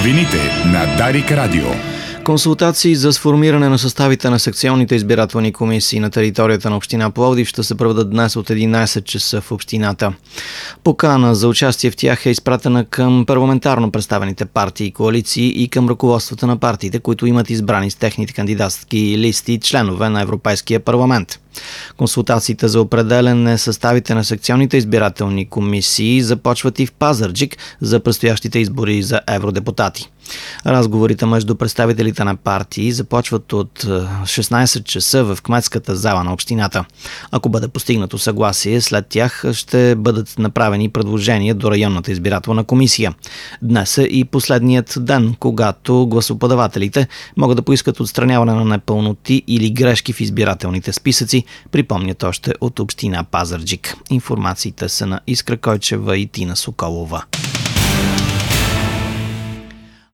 Новините на Дарик Радио. Консултации за сформиране на съставите на секционните избирателни комисии на територията на община Пловдив ще се проведат днес от 11 часа в общината. Покана за участие в тях е изпратена към парламентарно представените партии и коалиции и към ръководствата на партиите, които имат избрани с техните кандидатски листи членове на Европейския парламент. Консултациите за определене съставите на секционните избирателни комисии започват и в Пазарджик за предстоящите избори за евродепутати. Разговорите между представителите на партии започват от 16 часа в кметската зала на общината. Ако бъде постигнато съгласие, след тях ще бъдат направени предложения до районната избирателна комисия. Днес е и последният ден, когато гласоподавателите могат да поискат отстраняване на непълноти или грешки в избирателните списъци, припомнят още от община Пазарджик. Информациите са на Искра Койчева и Тина Соколова.